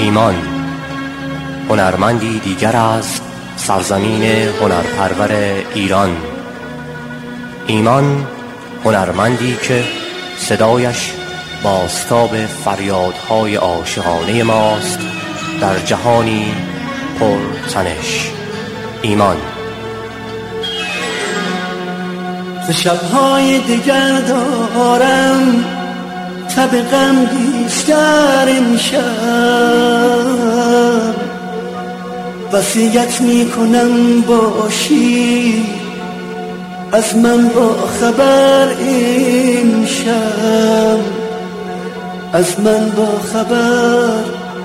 ایمان هنرمندی دیگر از سرزمین هنرپرور ایران. ایمان هنرمندی که صدایش بازتاب فریادهای عاشقانه ماست در جهانی پر تنش. ایمان شب‌های دیگر دارم تب غم بیشتر امشب، وصیت میکنم باشی از من با خبر امشب، از من با خبر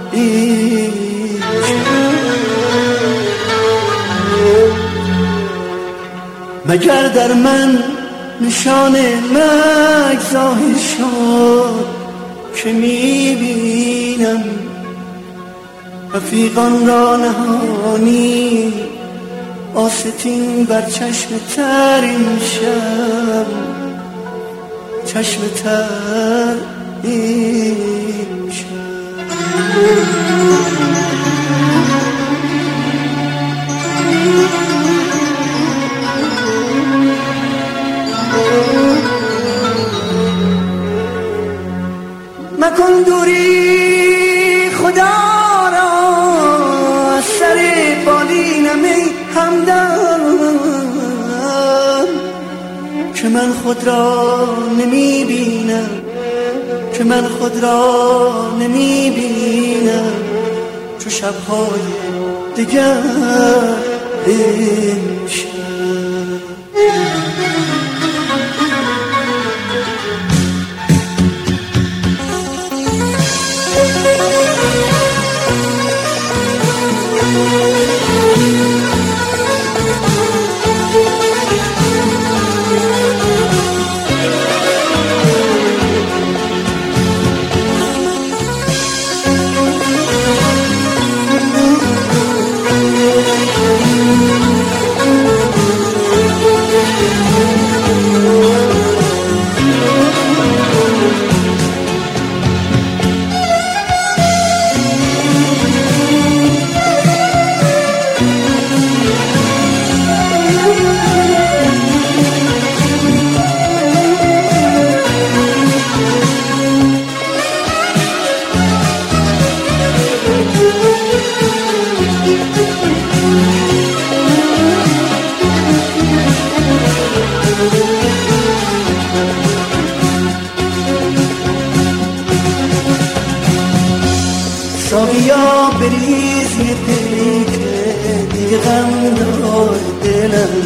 مگر در من نشان مرگ ظاهر شد که میبینم رفیقان را نهانی آستین بر چشم تر امشب، چشم تر امشب. مکن دوری خدا را از سر بالینم ای همدم، که من خود را نمیبینم، که من خود را نمیبینم چو شب‌های دیگر امشب. ساقیا بریز یه پیکه دیگه غم دار دلم،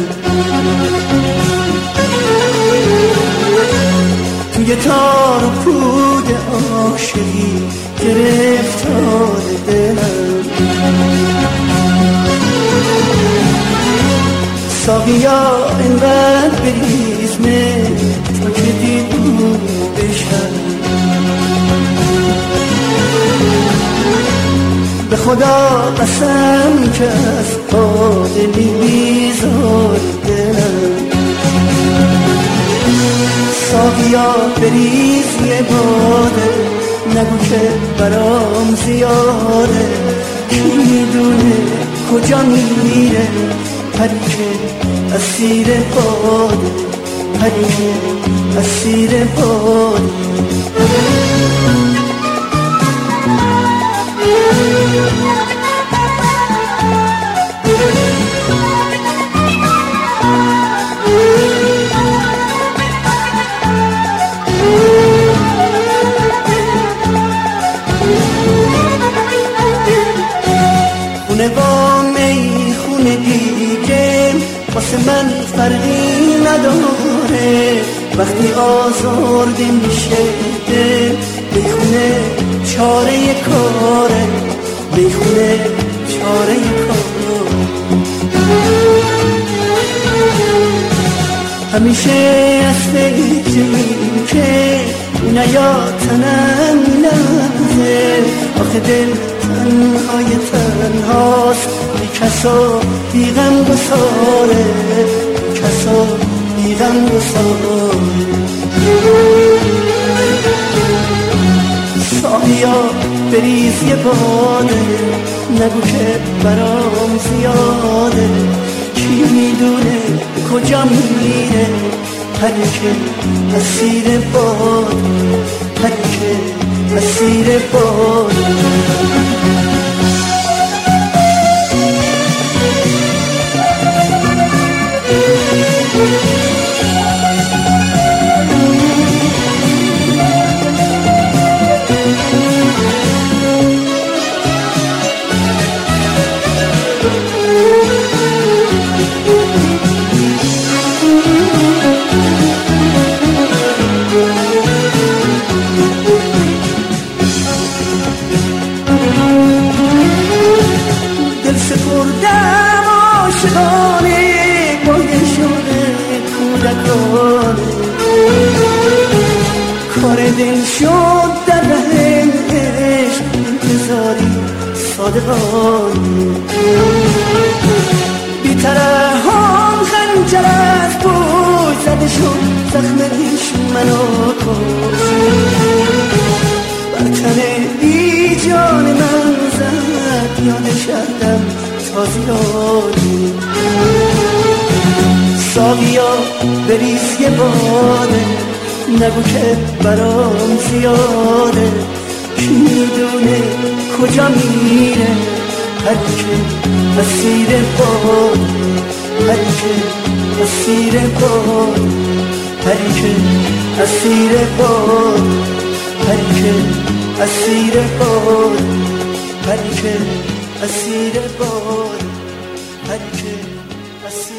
توی تار و پود عاشقی گرفتار دلم. ساقیا اینقدر بریز تا که دیدون بشم، به خدا قسم که از پادلی بیزار دلم. ساقیا بریز یه باده نگو که برام زیاده، کی میدونه کجا میره پری که اسیر باده، پری که اسیر باده. خونه با می خونه دیگه واسه من فرقی نداره، وقتی آزرده میشه دل میخونه چاره کاره، میخونه چاره کاره. همیشه از فکریم که نیاتنم لحظه، آخه دل تنهای تنهاست، بی کسا بی غم گساره، بی کسا بی غم گساره. ساقیا بریز یه باده، نگو که برام زیاده. کی میدونه کجا میره هر که اسیر باد، هر که اسیر باد. دل سپردم عاشقانه، باید شده کودکانه. کار دل شد در ره عشق، انتظاری صادقانه. بی ترحم خنجر از بوی زده شد، زخمش منو کشت. بر تن بی جان من زد، یاد شدم تازیانی. ساقیا بریز یه باده، نگو که برام زیاده. کی میدونه کجا میره هر که اسیر باد، هر که اسیر باد، هر که اسیر باد، هر که اسیر باد، هر که اسیر باد، هر که اسیر